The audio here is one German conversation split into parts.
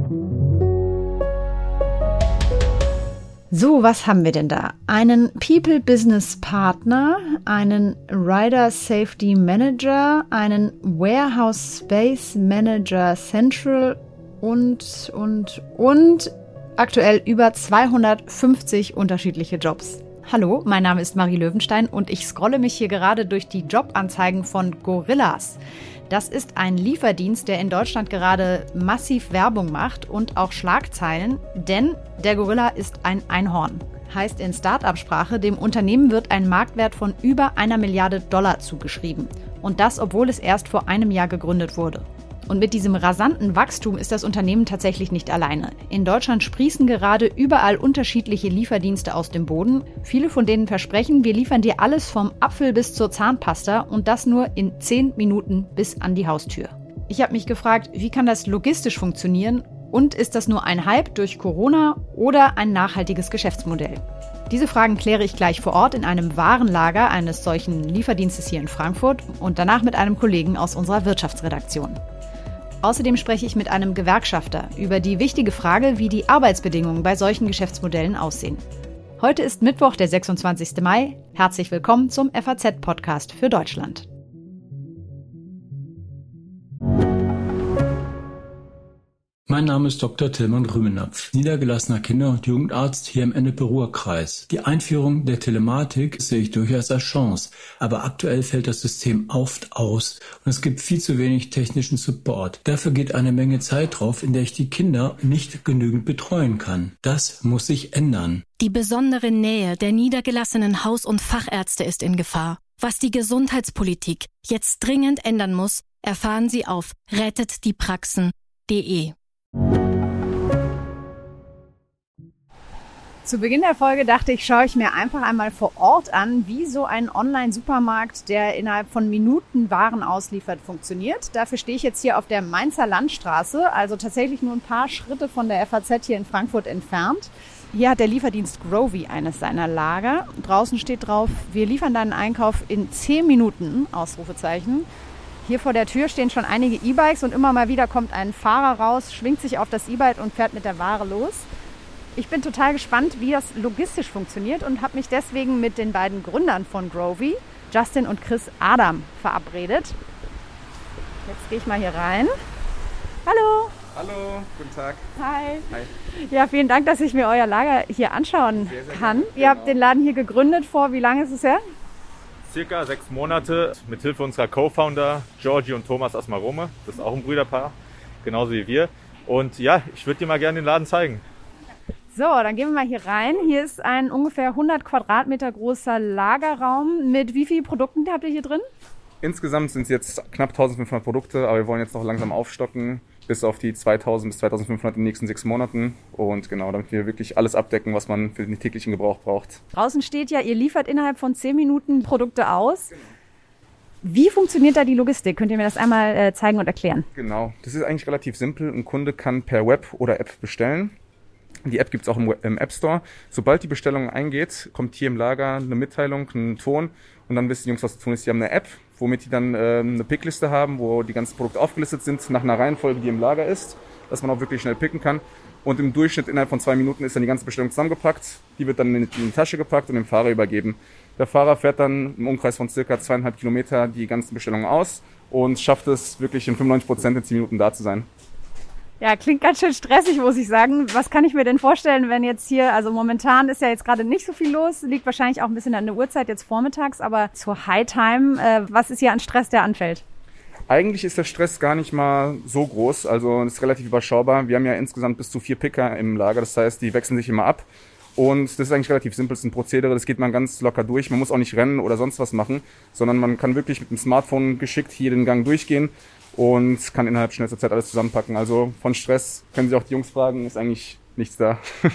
So, was haben wir denn da? Einen People Business Partner, einen Rider Safety Manager, einen Warehouse Space Manager Central und aktuell über 250 unterschiedliche Jobs. Hallo, mein Name ist Marie Löwenstein und ich scrolle mich hier gerade durch die Jobanzeigen von Gorillas. Das ist ein Lieferdienst, der in Deutschland gerade massiv Werbung macht und auch Schlagzeilen, denn der Gorilla ist ein Einhorn. Heißt in Start-up-Sprache, dem Unternehmen wird ein Marktwert von über $1 Milliarde zugeschrieben. Und das, obwohl es erst vor einem Jahr gegründet wurde. Und mit diesem rasanten Wachstum ist das Unternehmen tatsächlich nicht alleine. In Deutschland sprießen gerade überall unterschiedliche Lieferdienste aus dem Boden. Viele von denen versprechen, wir liefern dir alles vom Apfel bis zur Zahnpasta und das nur in 10 Minuten bis an die Haustür. Ich habe mich gefragt, wie kann das logistisch funktionieren und ist das nur ein Hype durch Corona oder ein nachhaltiges Geschäftsmodell? Diese Fragen kläre ich gleich vor Ort in einem Warenlager eines solchen Lieferdienstes hier in Frankfurt und danach mit einem Kollegen aus unserer Wirtschaftsredaktion. Außerdem spreche ich mit einem Gewerkschafter über die wichtige Frage, wie die Arbeitsbedingungen bei solchen Geschäftsmodellen aussehen. Heute ist Mittwoch, der 26. Mai. Herzlich willkommen zum FAZ-Podcast für Deutschland. Mein Name ist Dr. Tillmann Rümenapf, niedergelassener Kinder- und Jugendarzt hier im Ennepe-Ruhr-Kreis. Die Einführung der Telematik sehe ich durchaus als Chance, aber aktuell fällt das System oft aus und es gibt viel zu wenig technischen Support. Dafür geht eine Menge Zeit drauf, in der ich die Kinder nicht genügend betreuen kann. Das muss sich ändern. Die besondere Nähe der niedergelassenen Haus- und Fachärzte ist in Gefahr. Was die Gesundheitspolitik jetzt dringend ändern muss, erfahren Sie auf rettetdiepraxen.de. Zu Beginn der Folge dachte ich, schaue ich mir einfach einmal vor Ort an, wie so ein Online-Supermarkt, der innerhalb von Minuten Waren ausliefert, funktioniert. Dafür stehe ich jetzt hier auf der Mainzer Landstraße, also tatsächlich nur ein paar Schritte von der FAZ hier in Frankfurt entfernt. Hier hat der Lieferdienst Grovi eines seiner Lager. Draußen steht drauf, wir liefern deinen Einkauf in 10 Minuten, Ausrufezeichen. Hier vor der Tür stehen schon einige E-Bikes und immer mal wieder kommt ein Fahrer raus, schwingt sich auf das E-Bike und fährt mit der Ware los. Ich bin total gespannt, wie das logistisch funktioniert und habe mich deswegen mit den beiden Gründern von Grovi, Justin und Chris Adam, verabredet. Jetzt gehe ich mal hier rein. Hallo! Hallo, guten Tag. Hi. Hi. Ja, vielen Dank, dass ich mir euer Lager hier anschauen kann. Gerne. Ihr habt den Laden hier gegründet vor, wie lange ist es her? Circa 6 Monate mit Hilfe unserer Co-Founder Georgi und Thomas Asmarome. Das ist auch ein Brüderpaar, genauso wie wir. Und ja, ich würde dir mal gerne den Laden zeigen. So, dann gehen wir mal hier rein. Hier ist ein ungefähr 100 Quadratmeter großer Lagerraum. Mit wie vielen Produkten habt ihr hier drin? Insgesamt sind es jetzt knapp 1500 Produkte, aber wir wollen jetzt noch langsam aufstocken bis auf die 2000 bis 2500 in den nächsten 6 Monaten. Und genau, damit wir wirklich alles abdecken, was man für den täglichen Gebrauch braucht. Draußen steht ja, ihr liefert innerhalb von 10 Minuten Produkte aus. Wie funktioniert da die Logistik? Könnt ihr mir das einmal zeigen und erklären? Genau, das ist eigentlich relativ simpel. Ein Kunde kann per Web oder App bestellen. Die App gibt es auch im App Store. Sobald die Bestellung eingeht, kommt hier im Lager eine Mitteilung, ein Ton und dann wissen die Jungs, was zu tun ist. Die haben eine App, womit die dann eine Pickliste haben, wo die ganzen Produkte aufgelistet sind, nach einer Reihenfolge, die im Lager ist, dass man auch wirklich schnell picken kann. Und im Durchschnitt innerhalb von 2 Minuten ist dann die ganze Bestellung zusammengepackt. Die wird dann in die Tasche gepackt und dem Fahrer übergeben. Der Fahrer fährt dann im Umkreis von circa 2,5 Kilometer die ganzen Bestellungen aus und schafft es wirklich in 95% in 10 Minuten da zu sein. Ja, klingt ganz schön stressig, muss ich sagen. Was kann ich mir denn vorstellen, wenn jetzt hier, also momentan ist ja jetzt gerade nicht so viel los, liegt wahrscheinlich auch ein bisschen an der Uhrzeit jetzt vormittags, aber zur High Time, was ist hier an Stress, der anfällt? Eigentlich ist der Stress gar nicht mal so groß, also es ist relativ überschaubar. Wir haben ja insgesamt bis zu 4 Picker im Lager, das heißt, die wechseln sich immer ab. Und das ist eigentlich relativ simpel, das ist ein Prozedere, das geht man ganz locker durch. Man muss auch nicht rennen oder sonst was machen, sondern man kann wirklich mit dem Smartphone geschickt hier den Gang durchgehen und kann innerhalb schnellster Zeit alles zusammenpacken. Also von Stress können Sie auch die Jungs fragen, ist eigentlich nichts da.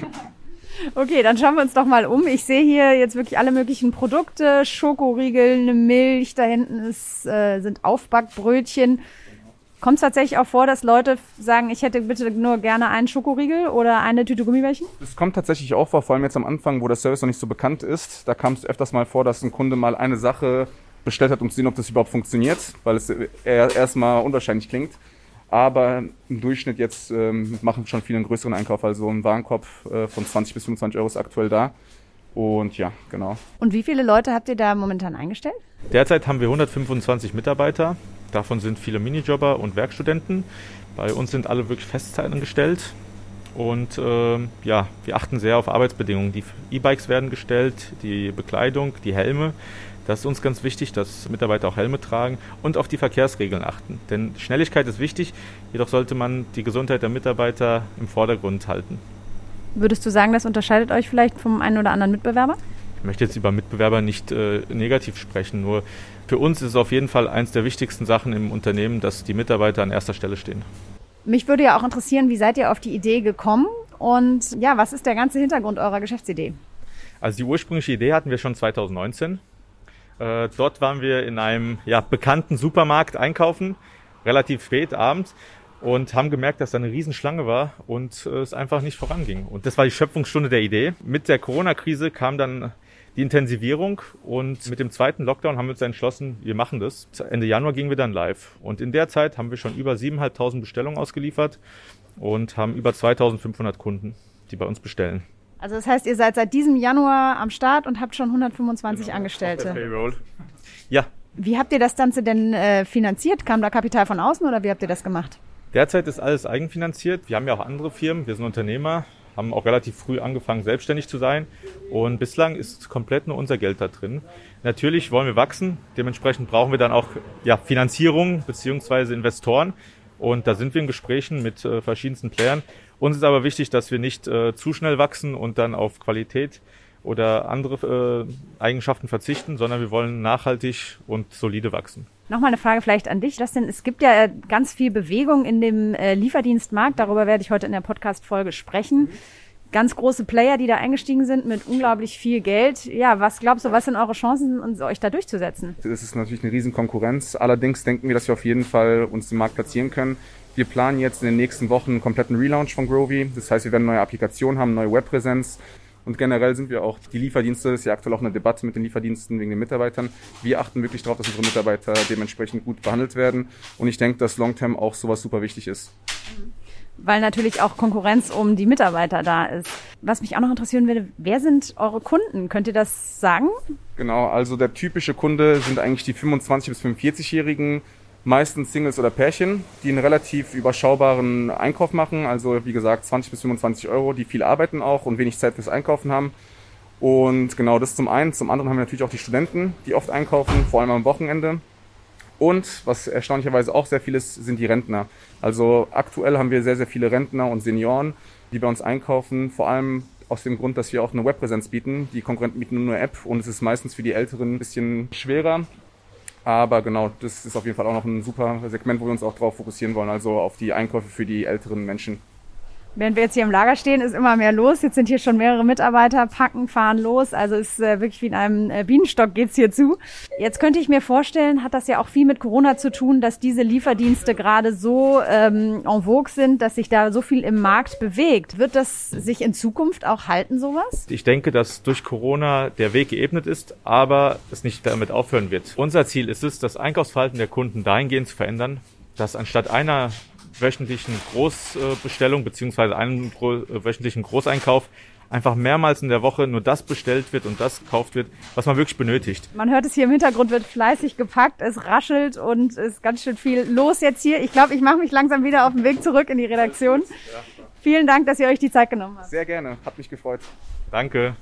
Okay, dann schauen wir uns doch mal um. Ich sehe hier jetzt wirklich alle möglichen Produkte, Schokoriegel, eine Milch, da hinten sind Aufbackbrötchen. Kommt es tatsächlich auch vor, dass Leute sagen, ich hätte bitte nur gerne einen Schokoriegel oder eine Tüte Gummibärchen? Das kommt tatsächlich auch vor, vor allem jetzt am Anfang, wo der Service noch nicht so bekannt ist. Da kam es öfters mal vor, dass ein Kunde mal eine Sache bestellt hat, um zu sehen, ob das überhaupt funktioniert, weil es erstmal unwahrscheinlich klingt. Aber im Durchschnitt jetzt machen schon viele einen größeren Einkauf, also ein Warenkorb von 20 bis 25 Euro ist aktuell da. Und ja, genau. Und wie viele Leute habt ihr da momentan eingestellt? Derzeit haben wir 125 Mitarbeiter. Davon sind viele Minijobber und Werkstudenten. Bei uns sind alle wirklich Festzeit angestellt. Und wir achten sehr auf Arbeitsbedingungen. Die E-Bikes werden gestellt, die Bekleidung, die Helme. Das ist uns ganz wichtig, dass Mitarbeiter auch Helme tragen und auf die Verkehrsregeln achten. Denn Schnelligkeit ist wichtig, jedoch sollte man die Gesundheit der Mitarbeiter im Vordergrund halten. Würdest du sagen, das unterscheidet euch vielleicht vom einen oder anderen Mitbewerber? Ich möchte jetzt über Mitbewerber nicht negativ sprechen, nur für uns ist es auf jeden Fall eins der wichtigsten Sachen im Unternehmen, dass die Mitarbeiter an erster Stelle stehen. Mich würde ja auch interessieren, wie seid ihr auf die Idee gekommen und ja, was ist der ganze Hintergrund eurer Geschäftsidee? Also die ursprüngliche Idee hatten wir schon 2019. Dort waren wir in einem bekannten Supermarkt einkaufen, relativ spät abends. Und haben gemerkt, dass da eine Riesenschlange war und es einfach nicht voranging. Und das war die Schöpfungsstunde der Idee. Mit der Corona-Krise kam dann die Intensivierung und mit dem zweiten Lockdown haben wir uns entschlossen, wir machen das. Ende Januar gingen wir dann live. Und in der Zeit haben wir schon über 7.500 Bestellungen ausgeliefert und haben über 2.500 Kunden, die bei uns bestellen. Also das heißt, ihr seid seit diesem Januar am Start und habt schon 125 Angestellte. Auf der Payroll. Ja. Wie habt ihr das Ganze denn finanziert? Kam da Kapital von außen oder wie habt ihr das gemacht? Derzeit ist alles eigenfinanziert. Wir haben ja auch andere Firmen. Wir sind Unternehmer, haben auch relativ früh angefangen, selbstständig zu sein. Und bislang ist komplett nur unser Geld da drin. Natürlich wollen wir wachsen. Dementsprechend brauchen wir dann auch Finanzierung bzw. Investoren. Und da sind wir in Gesprächen mit verschiedensten Playern. Uns ist aber wichtig, dass wir nicht zu schnell wachsen und dann auf Qualität oder andere Eigenschaften verzichten, sondern wir wollen nachhaltig und solide wachsen. Nochmal eine Frage vielleicht an dich, Justin. Es gibt ja ganz viel Bewegung in dem Lieferdienstmarkt. Darüber werde ich heute in der Podcast-Folge sprechen. Ganz große Player, die da eingestiegen sind mit unglaublich viel Geld. Ja, was glaubst du, was sind eure Chancen, euch da durchzusetzen? Das ist natürlich eine riesen Konkurrenz. Allerdings denken wir, dass wir auf jeden Fall uns im Markt platzieren können. Wir planen jetzt in den nächsten Wochen einen kompletten Relaunch von Grovy. Das heißt, wir werden neue Applikationen haben, neue Webpräsenz. Und generell sind wir auch, die Lieferdienste, das ist ja aktuell auch eine Debatte mit den Lieferdiensten wegen den Mitarbeitern. Wir achten wirklich darauf, dass unsere Mitarbeiter dementsprechend gut behandelt werden. Und ich denke, dass Longterm auch sowas super wichtig ist. Weil natürlich auch Konkurrenz um die Mitarbeiter da ist. Was mich auch noch interessieren würde, wer sind eure Kunden? Könnt ihr das sagen? Genau, also der typische Kunde sind eigentlich die 25- bis 45-Jährigen, meistens Singles oder Pärchen, die einen relativ überschaubaren Einkauf machen. Also wie gesagt 20 bis 25 Euro, die viel arbeiten auch und wenig Zeit fürs Einkaufen haben. Und genau das zum einen. Zum anderen haben wir natürlich auch die Studenten, die oft einkaufen, vor allem am Wochenende. Und was erstaunlicherweise auch sehr viel ist, sind die Rentner. Also aktuell haben wir sehr, sehr viele Rentner und Senioren, die bei uns einkaufen. Vor allem aus dem Grund, dass wir auch eine Webpräsenz bieten. Die Konkurrenten bieten nur eine App und es ist meistens für die Älteren ein bisschen schwerer. Aber genau, das ist auf jeden Fall auch noch ein super Segment, wo wir uns auch drauf fokussieren wollen, also auf die Einkäufe für die älteren Menschen. Während wir jetzt hier im Lager stehen, ist immer mehr los. Jetzt sind hier schon mehrere Mitarbeiter, packen, fahren los. Also ist wirklich wie in einem Bienenstock geht's hier zu. Jetzt könnte ich mir vorstellen, hat das ja auch viel mit Corona zu tun, dass diese Lieferdienste gerade so en vogue sind, dass sich da so viel im Markt bewegt. Wird das sich in Zukunft auch halten, sowas? Ich denke, dass durch Corona der Weg geebnet ist, aber es nicht damit aufhören wird. Unser Ziel ist es, das Einkaufsverhalten der Kunden dahingehend zu verändern, dass anstatt einer wöchentlichen Großbestellung beziehungsweise einem wöchentlichen Großeinkauf einfach mehrmals in der Woche nur das bestellt wird und das gekauft wird, was man wirklich benötigt. Man hört es hier im Hintergrund, wird fleißig gepackt, es raschelt und ist ganz schön viel los jetzt hier. Ich glaube, ich mache mich langsam wieder auf den Weg zurück in die Redaktion. Vielen Dank, dass ihr euch die Zeit genommen habt. Sehr gerne, hat mich gefreut. Danke.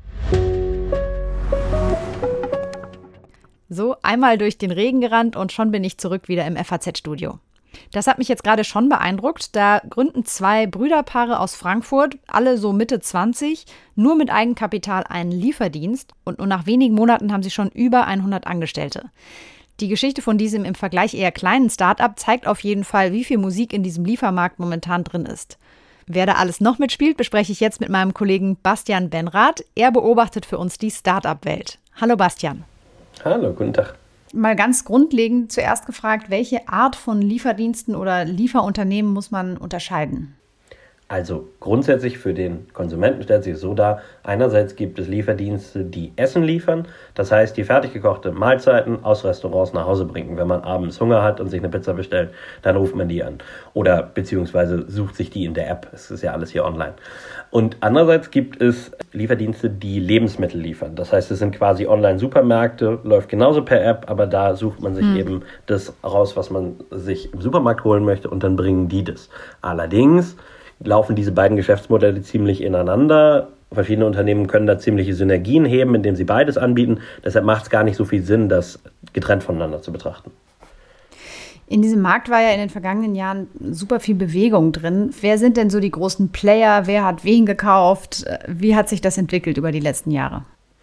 So, einmal durch den Regen gerannt und schon bin ich zurück wieder im FAZ-Studio. Das hat mich jetzt gerade schon beeindruckt. Da gründen 2 Brüderpaare aus Frankfurt, alle so Mitte 20, nur mit Eigenkapital einen Lieferdienst und nur nach wenigen Monaten haben sie schon über 100 Angestellte. Die Geschichte von diesem im Vergleich eher kleinen Start-up zeigt auf jeden Fall, wie viel Musik in diesem Liefermarkt momentan drin ist. Wer da alles noch mitspielt, bespreche ich jetzt mit meinem Kollegen Bastian Benrath. Er beobachtet für uns die Start-up-Welt. Hallo Bastian. Hallo, guten Tag. Mal ganz grundlegend zuerst gefragt, welche Art von Lieferdiensten oder Lieferunternehmen muss man unterscheiden? Also grundsätzlich für den Konsumenten stellt sich es so dar, einerseits gibt es Lieferdienste, die Essen liefern, das heißt, die fertig gekochte Mahlzeiten aus Restaurants nach Hause bringen. Wenn man abends Hunger hat und sich eine Pizza bestellt, dann ruft man die an. Oder beziehungsweise sucht sich die in der App, es ist ja alles hier online. Und andererseits gibt es Lieferdienste, die Lebensmittel liefern. Das heißt, es sind quasi Online-Supermärkte, läuft genauso per App, aber da sucht man sich eben das raus, was man sich im Supermarkt holen möchte und dann bringen die das. Allerdings laufen diese beiden Geschäftsmodelle ziemlich ineinander. Verschiedene Unternehmen können da ziemliche Synergien heben, indem sie beides anbieten. Deshalb macht es gar nicht so viel Sinn, das getrennt voneinander zu betrachten. In diesem Markt war ja in den vergangenen Jahren super viel Bewegung drin. Wer sind denn so die großen Player? Wer hat wen gekauft? Wie hat sich das entwickelt über die letzten Jahre?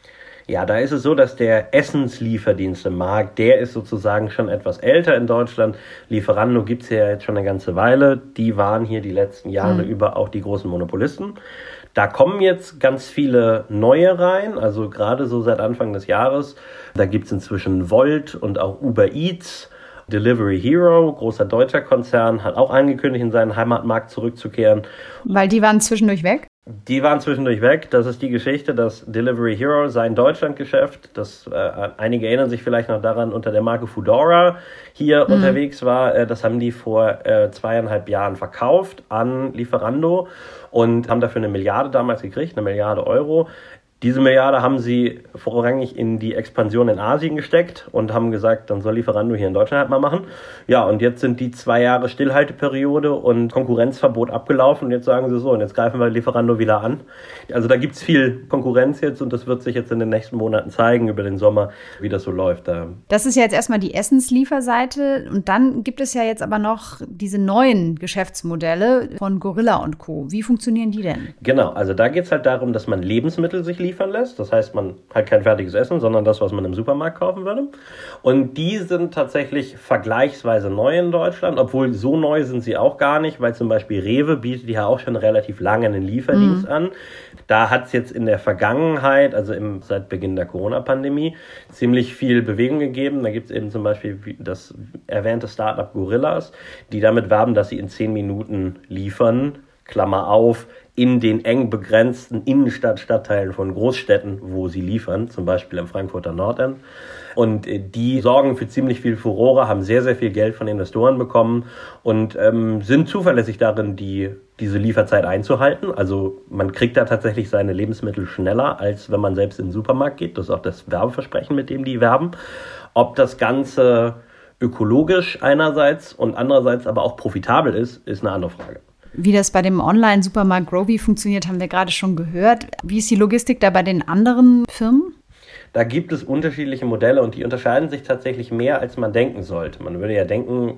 Ja, da ist es so, dass der Essenslieferdienstemarkt, der ist sozusagen schon etwas älter in Deutschland. Lieferando gibt's ja jetzt schon eine ganze Weile. Die waren hier die letzten Jahre über auch die großen Monopolisten. Da kommen jetzt ganz viele neue rein, also gerade so seit Anfang des Jahres. Da gibt's inzwischen Volt und auch Uber Eats. Delivery Hero, großer deutscher Konzern, hat auch angekündigt, in seinen Heimatmarkt zurückzukehren. Weil die waren zwischendurch weg? Die waren zwischendurch weg. Das ist die Geschichte, dass Delivery Hero sein Deutschlandgeschäft, einige erinnern sich vielleicht noch daran, unter der Marke Foodora hier unterwegs war. Das haben die vor 2,5 Jahren verkauft an Lieferando und haben dafür 1 Milliarde damals gekriegt, 1 Milliarde Euro. Diese Milliarde haben sie vorrangig in die Expansion in Asien gesteckt und haben gesagt, dann soll Lieferando hier in Deutschland halt mal machen. Ja, und jetzt sind die 2 Jahre Stillhalteperiode und Konkurrenzverbot abgelaufen und jetzt sagen sie so, und jetzt greifen wir Lieferando wieder an. Also da gibt's viel Konkurrenz jetzt und das wird sich jetzt in den nächsten Monaten zeigen, über den Sommer, wie das so läuft. Das ist ja jetzt erstmal die Essenslieferseite und dann gibt es ja jetzt aber noch diese neuen Geschäftsmodelle von Gorilla und Co. Wie funktionieren die denn? Genau, also da geht's halt darum, dass man Lebensmittel sich liefern lässt. Das heißt, man hat kein fertiges Essen, sondern das, was man im Supermarkt kaufen würde. Und die sind tatsächlich vergleichsweise neu in Deutschland, obwohl so neu sind sie auch gar nicht, weil zum Beispiel Rewe bietet ja auch schon relativ lange einen Lieferdienst an. Da hat es jetzt in der Vergangenheit, also seit Beginn der Corona-Pandemie, ziemlich viel Bewegung gegeben. Da gibt es eben zum Beispiel das erwähnte Startup Gorillas, die damit werben, dass sie in 10 Minuten liefern, Klammer auf, in den eng begrenzten Innenstadtteilen von Großstädten, wo sie liefern, zum Beispiel im Frankfurter Nordend. Und die sorgen für ziemlich viel Furore, haben sehr, sehr viel Geld von Investoren bekommen und sind zuverlässig darin, diese Lieferzeit einzuhalten. Also man kriegt da tatsächlich seine Lebensmittel schneller, als wenn man selbst in den Supermarkt geht. Das ist auch das Werbeversprechen, mit dem die werben. Ob das Ganze ökologisch einerseits und andererseits aber auch profitabel ist eine andere Frage. Wie das bei dem Online-Supermarkt Growy funktioniert, haben wir gerade schon gehört. Wie ist die Logistik da bei den anderen Firmen? Da gibt es unterschiedliche Modelle und die unterscheiden sich tatsächlich mehr, als man denken sollte. Man würde ja denken,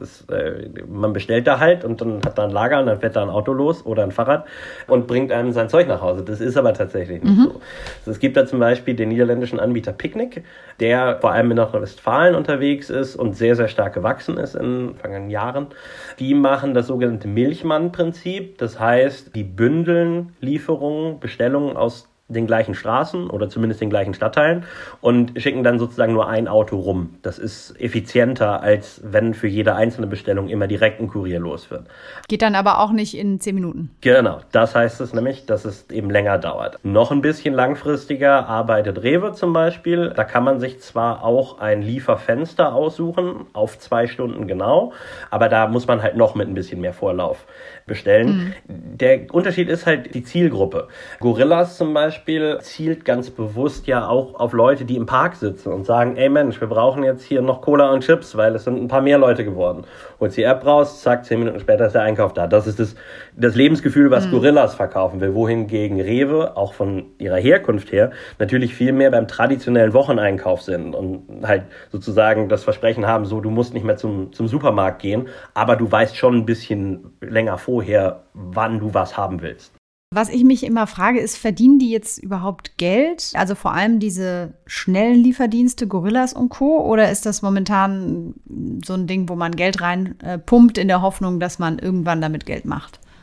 man bestellt da halt und dann hat da ein Lager und dann fährt da ein Auto los oder ein Fahrrad und bringt einem sein Zeug nach Hause. Das ist aber tatsächlich nicht so. Also es gibt da zum Beispiel den niederländischen Anbieter Picnic, der vor allem in Nordrhein-Westfalen unterwegs ist und sehr, sehr stark gewachsen ist in den vergangenen Jahren. Die machen das sogenannte Milchmann-Prinzip. Das heißt, die bündeln Lieferungen, Bestellungen aus den gleichen Straßen oder zumindest den gleichen Stadtteilen und schicken dann sozusagen nur ein Auto rum. Das ist effizienter, als wenn für jede einzelne Bestellung immer direkt ein Kurier los wird. Geht dann aber auch nicht in 10 Minuten. Genau, das heißt es nämlich, dass es eben länger dauert. Noch ein bisschen langfristiger arbeitet Rewe zum Beispiel. Da kann man sich zwar auch ein Lieferfenster aussuchen, auf 2 Stunden genau, aber da muss man halt noch mit ein bisschen mehr Vorlauf bestellen. Der Unterschied ist halt die Zielgruppe. Gorillas zum Beispiel zielt ganz bewusst ja auch auf Leute, die im Park sitzen und sagen, ey Mensch, wir brauchen jetzt hier noch Cola und Chips, weil es sind ein paar mehr Leute geworden. Holst die App raus, zack, 10 Minuten später ist der Einkauf da. Das ist das Lebensgefühl, was Gorillas verkaufen will, wohingegen Rewe, auch von ihrer Herkunft her, natürlich viel mehr beim traditionellen Wocheneinkauf sind und halt sozusagen das Versprechen haben, so, du musst nicht mehr zum Supermarkt gehen, aber du weißt schon ein bisschen länger vorher, wann du was haben willst. Was ich mich immer frage, ist, verdienen die jetzt überhaupt Geld? Also vor allem diese schnellen Lieferdienste, Gorillas und Co. Oder ist das momentan so ein Ding, wo man Geld rein pumpt in der Hoffnung, dass man irgendwann damit Geld macht?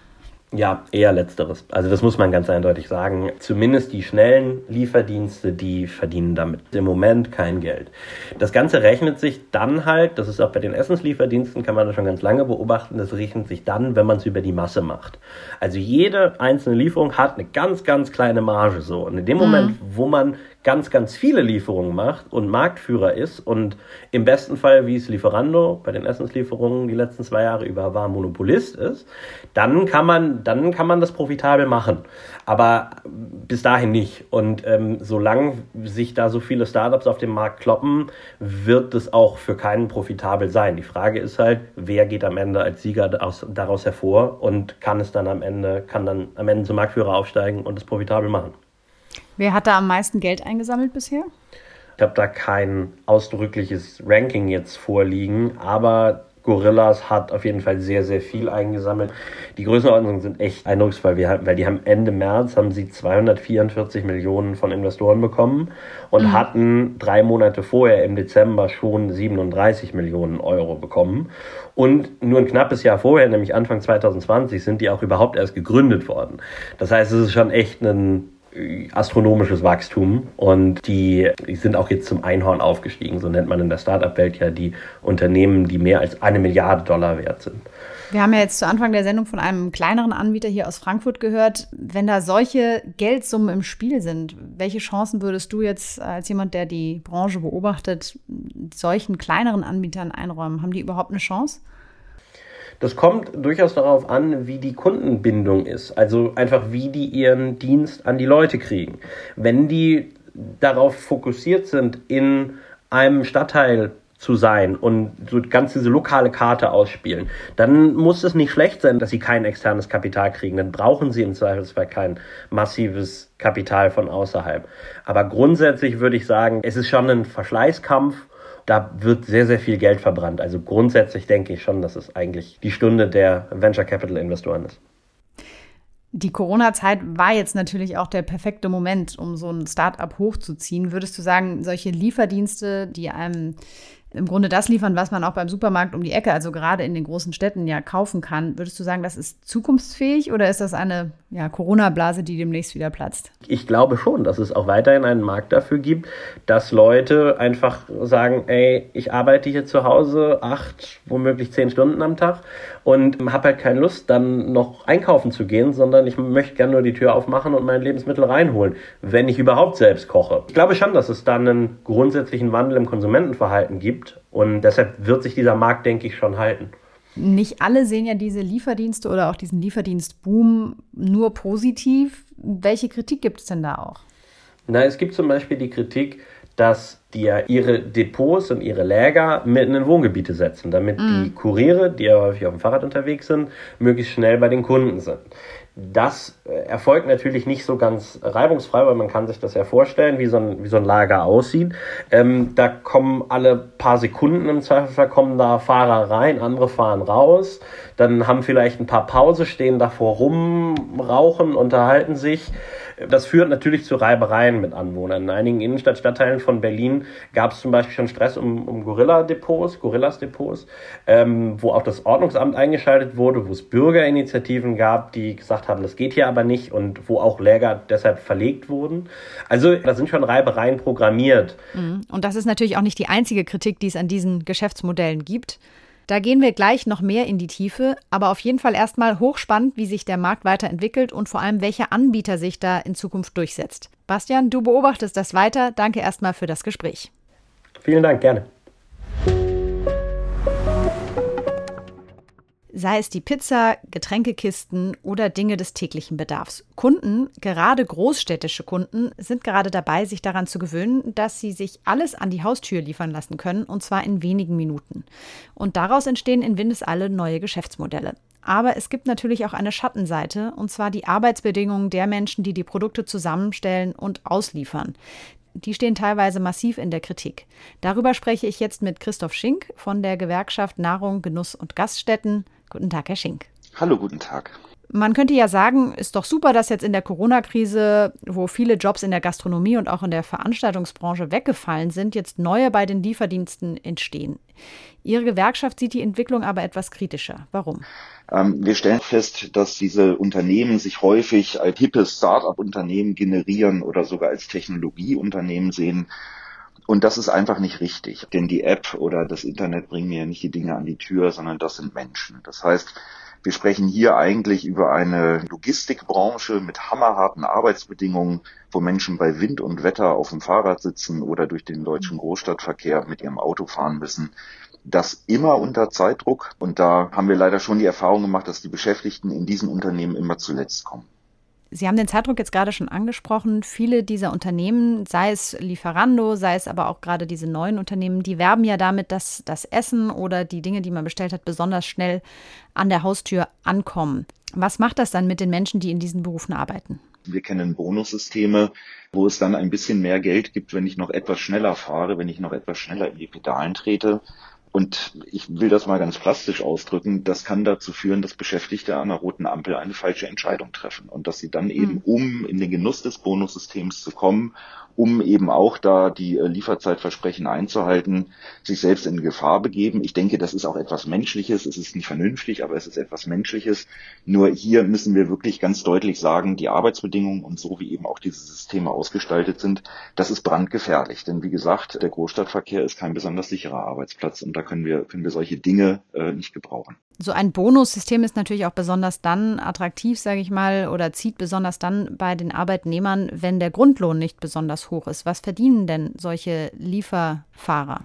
Ja, eher letzteres. Also das muss man ganz eindeutig sagen. Zumindest die schnellen Lieferdienste, die verdienen damit im Moment kein Geld. Das Ganze rechnet sich dann halt, das ist auch bei den Essenslieferdiensten, kann man das schon ganz lange beobachten, das rechnet sich dann, wenn man es über die Masse macht. Also jede einzelne Lieferung hat eine ganz, ganz kleine Marge so. Und in dem Moment, wo man ganz, ganz viele Lieferungen macht und Marktführer ist und im besten Fall, wie es Lieferando bei den Essenslieferungen die letzten 2 Jahre über war, Monopolist ist, dann kann man das profitabel machen. Aber bis dahin nicht. Und solange sich da so viele Startups auf dem Markt kloppen, wird es auch für keinen profitabel sein. Die Frage ist halt, wer geht am Ende als Sieger daraus hervor und kann dann am Ende zum Marktführer aufsteigen und es profitabel machen. Wer hat da am meisten Geld eingesammelt bisher? Ich habe da kein ausdrückliches Ranking jetzt vorliegen, aber Gorillas hat auf jeden Fall sehr, sehr viel eingesammelt. Die Größenordnungen sind echt eindrucksvoll, weil die haben Ende März 244 Millionen von Investoren bekommen und hatten 3 Monate vorher im Dezember schon 37 Millionen Euro bekommen. Und nur ein knappes Jahr vorher, nämlich Anfang 2020, sind die auch überhaupt erst gegründet worden. Das heißt, es ist schon echt ein astronomisches Wachstum und die sind auch jetzt zum Einhorn aufgestiegen, so nennt man in der Startup-Welt ja die Unternehmen, die mehr als $1 Milliarde wert sind. Wir haben ja jetzt zu Anfang der Sendung von einem kleineren Anbieter hier aus Frankfurt gehört. Wenn da solche Geldsummen im Spiel sind, welche Chancen würdest du jetzt als jemand, der die Branche beobachtet, solchen kleineren Anbietern einräumen? Haben die überhaupt eine Chance? Das kommt durchaus darauf an, wie die Kundenbindung ist. Also einfach, wie die ihren Dienst an die Leute kriegen. Wenn die darauf fokussiert sind, in einem Stadtteil zu sein und so ganz diese lokale Karte ausspielen, dann muss es nicht schlecht sein, dass sie kein externes Kapital kriegen. Dann brauchen sie im Zweifelsfall kein massives Kapital von außerhalb. Aber grundsätzlich würde ich sagen, es ist schon ein Verschleißkampf. Da wird sehr, sehr viel Geld verbrannt. Also grundsätzlich denke ich schon, dass es eigentlich die Stunde der Venture Capital Investoren ist. Die Corona-Zeit war jetzt natürlich auch der perfekte Moment, um so ein Start-up hochzuziehen. Würdest du sagen, solche Lieferdienste, die einem im Grunde das liefern, was man auch beim Supermarkt um die Ecke, also gerade in den großen Städten ja kaufen kann, würdest du sagen, das ist zukunftsfähig oder ist das eine Corona-Blase, die demnächst wieder platzt? Ich glaube schon, dass es auch weiterhin einen Markt dafür gibt, dass Leute einfach sagen, ey, ich arbeite hier zu Hause 8, womöglich 10 Stunden am Tag und habe halt keine Lust, dann noch einkaufen zu gehen, sondern ich möchte gerne nur die Tür aufmachen und mein Lebensmittel reinholen, wenn ich überhaupt selbst koche. Ich glaube schon, dass es dann einen grundsätzlichen Wandel im Konsumentenverhalten gibt und deshalb wird sich dieser Markt, denke ich, schon halten. Nicht alle sehen ja diese Lieferdienste oder auch diesen Lieferdienstboom nur positiv. Welche Kritik gibt es denn da auch? Na, es gibt zum Beispiel die Kritik, dass die ja ihre Depots und ihre Läger mitten in Wohngebiete setzen, damit die Kuriere, die ja häufig auf dem Fahrrad unterwegs sind, möglichst schnell bei den Kunden sind. Das erfolgt natürlich nicht so ganz reibungsfrei, weil man kann sich das ja vorstellen, wie so ein Lager aussieht. Da kommen alle paar Sekunden im Zweifelsfall kommen da Fahrer rein, andere fahren raus. Dann haben vielleicht ein paar Pause, stehen davor rum, rauchen, unterhalten sich. Das führt natürlich zu Reibereien mit Anwohnern. In einigen Innenstadtstadtteilen von Berlin gab es zum Beispiel schon Stress um Gorillas-Depots, wo auch das Ordnungsamt eingeschaltet wurde, wo es Bürgerinitiativen gab, die gesagt haben, das geht hier aber nicht und wo auch Läger deshalb verlegt wurden. Also da sind schon Reibereien programmiert. Und das ist natürlich auch nicht die einzige Kritik, die es an diesen Geschäftsmodellen gibt. Da gehen wir gleich noch mehr in die Tiefe, aber auf jeden Fall erstmal hochspannend, wie sich der Markt weiterentwickelt und vor allem, welcher Anbieter sich da in Zukunft durchsetzt. Bastian, du beobachtest das weiter. Danke erstmal für das Gespräch. Vielen Dank, gerne. Sei es die Pizza, Getränkekisten oder Dinge des täglichen Bedarfs. Kunden, gerade großstädtische Kunden, sind gerade dabei, sich daran zu gewöhnen, dass sie sich alles an die Haustür liefern lassen können, und zwar in wenigen Minuten. Und daraus entstehen in Windeseile neue Geschäftsmodelle. Aber es gibt natürlich auch eine Schattenseite, und zwar die Arbeitsbedingungen der Menschen, die die Produkte zusammenstellen und ausliefern. Die stehen teilweise massiv in der Kritik. Darüber spreche ich jetzt mit Christoph Schink von der Gewerkschaft Nahrung, Genuss und Gaststätten. Guten Tag, Herr Schink. Hallo, guten Tag. Man könnte ja sagen, ist doch super, dass jetzt in der Corona-Krise, wo viele Jobs in der Gastronomie und auch in der Veranstaltungsbranche weggefallen sind, jetzt neue bei den Lieferdiensten entstehen. Ihre Gewerkschaft sieht die Entwicklung aber etwas kritischer. Warum? Wir stellen fest, dass diese Unternehmen sich häufig als hippes Start-up-Unternehmen generieren oder sogar als Technologieunternehmen sehen. Und das ist einfach nicht richtig, denn die App oder das Internet bringen ja nicht die Dinge an die Tür, sondern das sind Menschen. Das heißt, wir sprechen hier eigentlich über eine Logistikbranche mit hammerharten Arbeitsbedingungen, wo Menschen bei Wind und Wetter auf dem Fahrrad sitzen oder durch den deutschen Großstadtverkehr mit ihrem Auto fahren müssen. Das immer unter Zeitdruck. Und da haben wir leider schon die Erfahrung gemacht, dass die Beschäftigten in diesen Unternehmen immer zuletzt kommen. Sie haben den Zeitdruck jetzt gerade schon angesprochen. Viele dieser Unternehmen, sei es Lieferando, sei es aber auch gerade diese neuen Unternehmen, die werben ja damit, dass das Essen oder die Dinge, die man bestellt hat, besonders schnell an der Haustür ankommen. Was macht das dann mit den Menschen, die in diesen Berufen arbeiten? Wir kennen Bonussysteme, wo es dann ein bisschen mehr Geld gibt, wenn ich noch etwas schneller fahre, wenn ich noch etwas schneller in die Pedalen trete. Und ich will das mal ganz plastisch ausdrücken, das kann dazu führen, dass Beschäftigte an einer roten Ampel eine falsche Entscheidung treffen und dass sie dann eben, um in den Genuss des Bonussystems zu kommen, um eben auch da die Lieferzeitversprechen einzuhalten, sich selbst in Gefahr begeben. Ich denke, das ist auch etwas Menschliches. Es ist nicht vernünftig, aber es ist etwas Menschliches. Nur hier müssen wir wirklich ganz deutlich sagen, die Arbeitsbedingungen und so wie eben auch diese Systeme ausgestaltet sind, das ist brandgefährlich. Denn wie gesagt, der Großstadtverkehr ist kein besonders sicherer Arbeitsplatz und da können wir solche Dinge nicht gebrauchen. So ein Bonussystem ist natürlich auch besonders dann attraktiv, sage ich mal, oder zieht besonders dann bei den Arbeitnehmern, wenn der Grundlohn nicht besonders hoch ist. Was verdienen denn solche Lieferfahrer?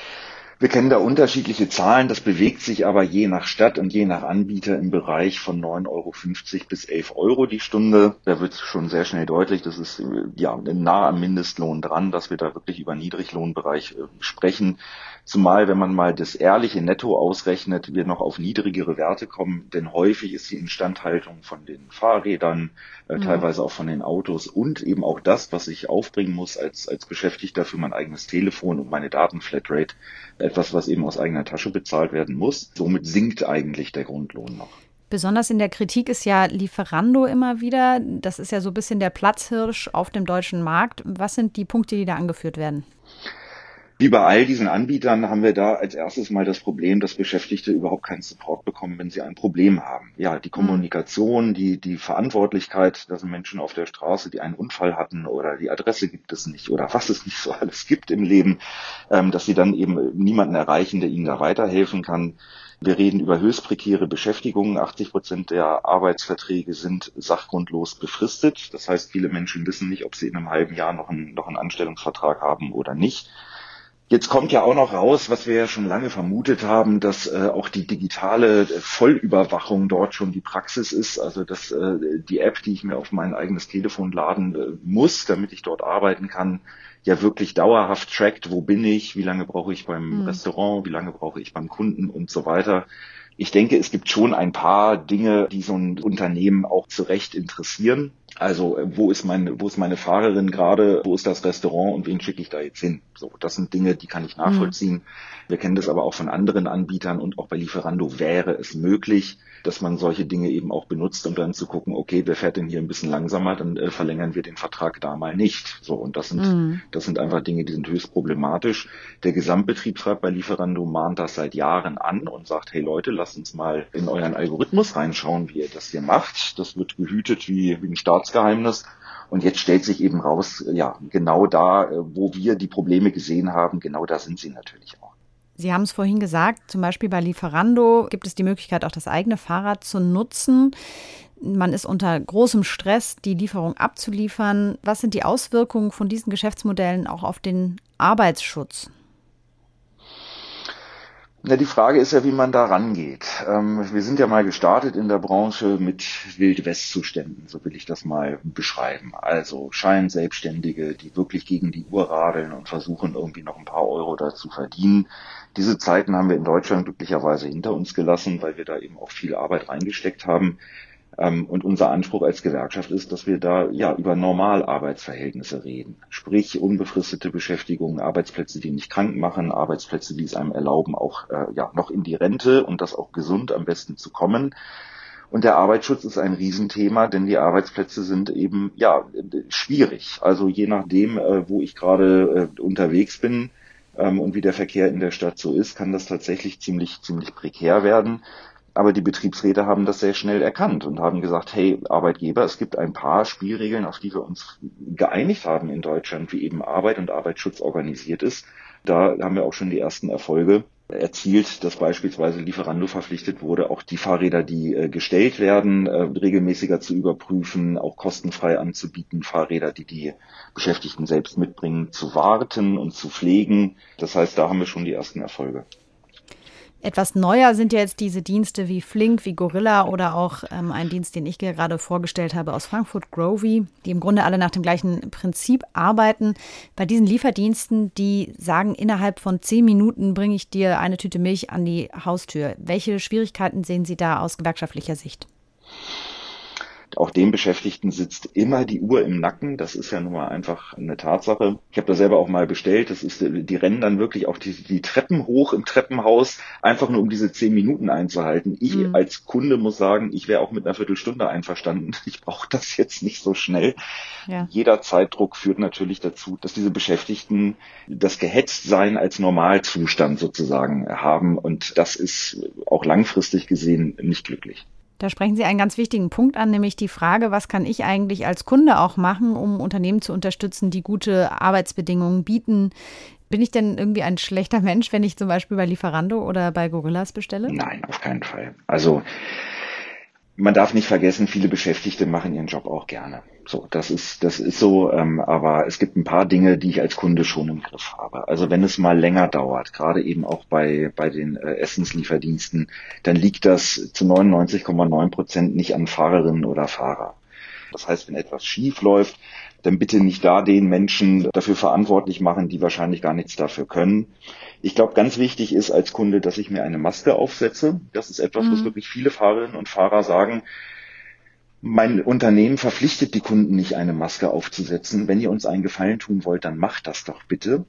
Wir kennen da unterschiedliche Zahlen, das bewegt sich aber je nach Stadt und je nach Anbieter im Bereich von 9,50 € bis 11 € die Stunde. Da wird schon sehr schnell deutlich, das ist ja nah am Mindestlohn dran, dass wir da wirklich über Niedriglohnbereich sprechen. Zumal, wenn man mal das ehrliche Netto ausrechnet, wir noch auf niedrigere Werte kommen, denn häufig ist die Instandhaltung von den Fahrrädern, teilweise auch von den Autos und eben auch das, was ich aufbringen muss als Beschäftigter für mein eigenes Telefon und meine Datenflatrate, etwas, was eben aus eigener Tasche bezahlt werden muss. Somit sinkt eigentlich der Grundlohn noch. Besonders in der Kritik ist ja Lieferando immer wieder. Das ist ja so ein bisschen der Platzhirsch auf dem deutschen Markt. Was sind die Punkte, die da angeführt werden? Wie bei all diesen Anbietern haben wir da als erstes mal das Problem, dass Beschäftigte überhaupt keinen Support bekommen, wenn sie ein Problem haben. Ja, die Kommunikation, die Verantwortlichkeit, dass Menschen auf der Straße, die einen Unfall hatten oder die Adresse gibt es nicht oder was es nicht so alles gibt im Leben, dass sie dann eben niemanden erreichen, der ihnen da weiterhelfen kann. Wir reden über höchst prekäre Beschäftigungen. 80% der Arbeitsverträge sind sachgrundlos befristet. Das heißt, viele Menschen wissen nicht, ob sie in einem halben Jahr noch einen Anstellungsvertrag haben oder nicht. Jetzt kommt ja auch noch raus, was wir ja schon lange vermutet haben, dass auch die digitale Vollüberwachung dort schon die Praxis ist. Also dass die App, die ich mir auf mein eigenes Telefon laden muss, damit ich dort arbeiten kann, ja wirklich dauerhaft trackt, wo bin ich, wie lange brauche ich beim Restaurant, wie lange brauche ich beim Kunden und so weiter. Ich denke, es gibt schon ein paar Dinge, die so ein Unternehmen auch zu Recht interessieren. Also wo ist meine Fahrerin gerade, wo ist das Restaurant und wen schicke ich da jetzt hin? So, das sind Dinge, die kann ich nachvollziehen. Wir kennen das aber auch von anderen Anbietern und auch bei Lieferando wäre es möglich, dass man solche Dinge eben auch benutzt, um dann zu gucken, okay, wer fährt denn hier ein bisschen langsamer, dann verlängern wir den Vertrag da mal nicht. So, und das sind einfach Dinge, die sind höchst problematisch. Der Gesamtbetriebsrat bei Lieferando mahnt das seit Jahren an und sagt, hey Leute, lasst uns mal in euren Algorithmus reinschauen, wie ihr das hier macht. Das wird gehütet wie ein Staatsgeheimnis. Und jetzt stellt sich eben raus, ja, genau da, wo wir die Probleme gesehen haben, genau da sind sie natürlich auch. Sie haben es vorhin gesagt, zum Beispiel bei Lieferando gibt es die Möglichkeit, auch das eigene Fahrrad zu nutzen. Man ist unter großem Stress, die Lieferung abzuliefern. Was sind die Auswirkungen von diesen Geschäftsmodellen auch auf den Arbeitsschutz? Na, die Frage ist ja, wie man da rangeht. Wir sind ja mal gestartet in der Branche mit Wild-West-Zuständen, so will ich das mal beschreiben. Also Scheinselbstständige, die wirklich gegen die Uhr radeln und versuchen, irgendwie noch ein paar Euro da zu verdienen. Diese Zeiten haben wir in Deutschland glücklicherweise hinter uns gelassen, weil wir da eben auch viel Arbeit reingesteckt haben. Und unser Anspruch als Gewerkschaft ist, dass wir da ja über Normalarbeitsverhältnisse reden. Sprich unbefristete Beschäftigung, Arbeitsplätze, die nicht krank machen, Arbeitsplätze, die es einem erlauben, auch noch in die Rente und das auch gesund am besten zu kommen. Und der Arbeitsschutz ist ein Riesenthema, denn die Arbeitsplätze sind eben, schwierig. Also je nachdem, wo ich gerade unterwegs bin, und wie der Verkehr in der Stadt so ist, kann das tatsächlich ziemlich prekär werden. Aber die Betriebsräte haben das sehr schnell erkannt und haben gesagt, hey, Arbeitgeber, es gibt ein paar Spielregeln, auf die wir uns geeinigt haben in Deutschland, wie eben Arbeit und Arbeitsschutz organisiert ist. Da haben wir auch schon die ersten Erfolge erzielt, dass beispielsweise Lieferando verpflichtet wurde, auch die Fahrräder, die gestellt werden, regelmäßiger zu überprüfen, auch kostenfrei anzubieten, Fahrräder, die Beschäftigten selbst mitbringen, zu warten und zu pflegen. Das heißt, da haben wir schon die ersten Erfolge. Etwas neuer sind ja jetzt diese Dienste wie Flink, wie Gorilla oder auch ein Dienst, den ich gerade vorgestellt habe aus Frankfurt, Grovey, die im Grunde alle nach dem gleichen Prinzip arbeiten. Bei diesen Lieferdiensten, die sagen, innerhalb von 10 Minuten bringe ich dir eine Tüte Milch an die Haustür. Welche Schwierigkeiten sehen Sie da aus gewerkschaftlicher Sicht? Auch dem Beschäftigten sitzt immer die Uhr im Nacken. Das ist ja nun mal einfach eine Tatsache. Ich habe das selber auch mal bestellt. Die rennen dann wirklich auch die Treppen hoch im Treppenhaus, einfach nur um diese 10 Minuten einzuhalten. Ich als Kunde muss sagen, ich wäre auch mit einer Viertelstunde einverstanden. Ich brauche das jetzt nicht so schnell. Ja. Jeder Zeitdruck führt natürlich dazu, dass diese Beschäftigten das Gehetztsein als Normalzustand sozusagen haben. Und das ist auch langfristig gesehen nicht glücklich. Da sprechen Sie einen ganz wichtigen Punkt an, nämlich die Frage, was kann ich eigentlich als Kunde auch machen, um Unternehmen zu unterstützen, die gute Arbeitsbedingungen bieten. Bin ich denn irgendwie ein schlechter Mensch, wenn ich zum Beispiel bei Lieferando oder bei Gorillas bestelle? Nein, auf keinen Fall. Also man darf nicht vergessen, viele Beschäftigte machen ihren Job auch gerne. So, das ist so, aber es gibt ein paar Dinge, die ich als Kunde schon im Griff habe. Also wenn es mal länger dauert, gerade eben auch bei den Essenslieferdiensten, dann liegt das zu 99,9% nicht an Fahrerinnen oder Fahrer. Das heißt, wenn etwas schief läuft, dann bitte nicht da den Menschen dafür verantwortlich machen, die wahrscheinlich gar nichts dafür können. Ich glaube, ganz wichtig ist als Kunde, dass ich mir eine Maske aufsetze. Das ist etwas, was wirklich viele Fahrerinnen und Fahrer sagen. Mein Unternehmen verpflichtet die Kunden nicht, eine Maske aufzusetzen. Wenn ihr uns einen Gefallen tun wollt, dann macht das doch bitte.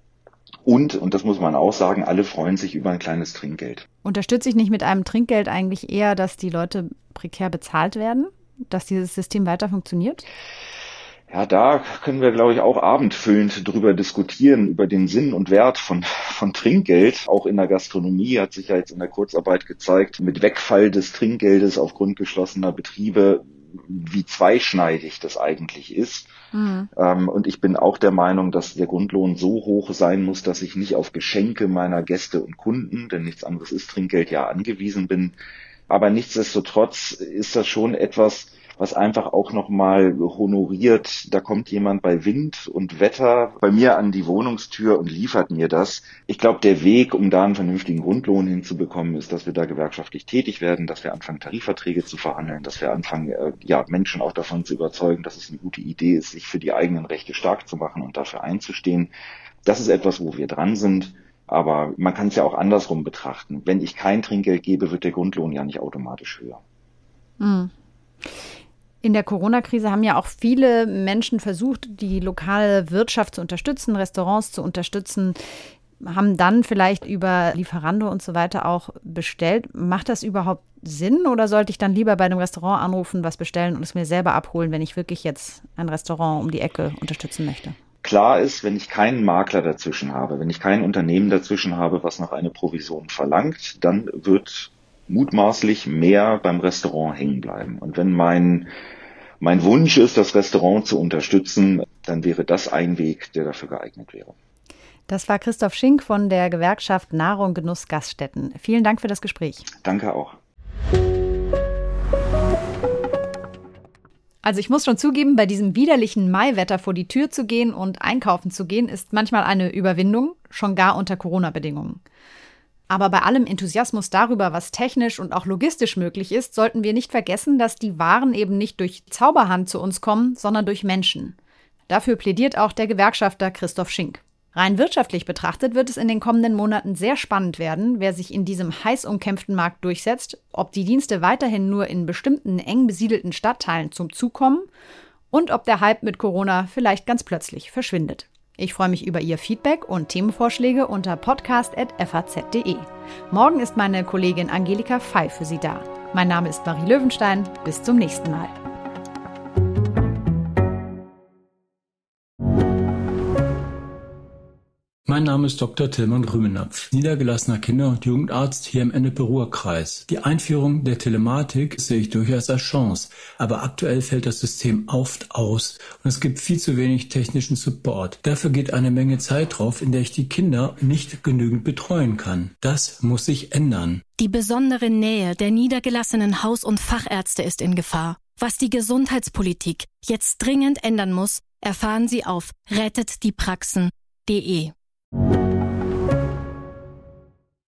Und das muss man auch sagen, alle freuen sich über ein kleines Trinkgeld. Unterstütze ich nicht mit einem Trinkgeld eigentlich eher, dass die Leute prekär bezahlt werden? Dass dieses System weiter funktioniert? Ja, da können wir, glaube ich, auch abendfüllend drüber diskutieren, über den Sinn und Wert von Trinkgeld. Auch in der Gastronomie hat sich ja jetzt in der Kurzarbeit gezeigt, mit Wegfall des Trinkgeldes aufgrund geschlossener Betriebe, wie zweischneidig das eigentlich ist. Und ich bin auch der Meinung, dass der Grundlohn so hoch sein muss, dass ich nicht auf Geschenke meiner Gäste und Kunden, denn nichts anderes ist Trinkgeld, ja angewiesen bin. Aber nichtsdestotrotz ist das schon etwas, was einfach auch nochmal honoriert. Da kommt jemand bei Wind und Wetter bei mir an die Wohnungstür und liefert mir das. Ich glaube, der Weg, um da einen vernünftigen Grundlohn hinzubekommen, ist, dass wir da gewerkschaftlich tätig werden, dass wir anfangen, Tarifverträge zu verhandeln, dass wir anfangen, Menschen auch davon zu überzeugen, dass es eine gute Idee ist, sich für die eigenen Rechte stark zu machen und dafür einzustehen. Das ist etwas, wo wir dran sind. Aber man kann es ja auch andersrum betrachten. Wenn ich kein Trinkgeld gebe, wird der Grundlohn ja nicht automatisch höher. In der Corona-Krise haben ja auch viele Menschen versucht, die lokale Wirtschaft zu unterstützen, Restaurants zu unterstützen, haben dann vielleicht über Lieferando und so weiter auch bestellt. Macht das überhaupt Sinn oder sollte ich dann lieber bei einem Restaurant anrufen, was bestellen und es mir selber abholen, wenn ich wirklich jetzt ein Restaurant um die Ecke unterstützen möchte? Klar ist, wenn ich keinen Makler dazwischen habe, wenn ich kein Unternehmen dazwischen habe, was noch eine Provision verlangt, dann wird mutmaßlich mehr beim Restaurant hängen bleiben. Und wenn mein Wunsch ist, das Restaurant zu unterstützen, dann wäre das ein Weg, der dafür geeignet wäre. Das war Christoph Schink von der Gewerkschaft Nahrung, Genuss, Gaststätten. Vielen Dank für das Gespräch. Danke auch. Also ich muss schon zugeben, bei diesem widerlichen Maiwetter vor die Tür zu gehen und einkaufen zu gehen, ist manchmal eine Überwindung, schon gar unter Corona-Bedingungen. Aber bei allem Enthusiasmus darüber, was technisch und auch logistisch möglich ist, sollten wir nicht vergessen, dass die Waren eben nicht durch Zauberhand zu uns kommen, sondern durch Menschen. Dafür plädiert auch der Gewerkschafter Christoph Schink. Rein wirtschaftlich betrachtet wird es in den kommenden Monaten sehr spannend werden, wer sich in diesem heiß umkämpften Markt durchsetzt, ob die Dienste weiterhin nur in bestimmten eng besiedelten Stadtteilen zum Zug kommen und ob der Hype mit Corona vielleicht ganz plötzlich verschwindet. Ich freue mich über Ihr Feedback und Themenvorschläge unter podcast@faz.de. Morgen ist meine Kollegin Angelika Fey für Sie da. Mein Name ist Marie Löwenstein. Bis zum nächsten Mal. Mein Name ist Dr. Tilman Rümenapf, niedergelassener Kinder- und Jugendarzt hier im Ennepe-Ruhr-Kreis. Die Einführung der Telematik sehe ich durchaus als Chance, aber aktuell fällt das System oft aus und es gibt viel zu wenig technischen Support. Dafür geht eine Menge Zeit drauf, in der ich die Kinder nicht genügend betreuen kann. Das muss sich ändern. Die besondere Nähe der niedergelassenen Haus- und Fachärzte ist in Gefahr. Was die Gesundheitspolitik jetzt dringend ändern muss, erfahren Sie auf rettetdiepraxen.de.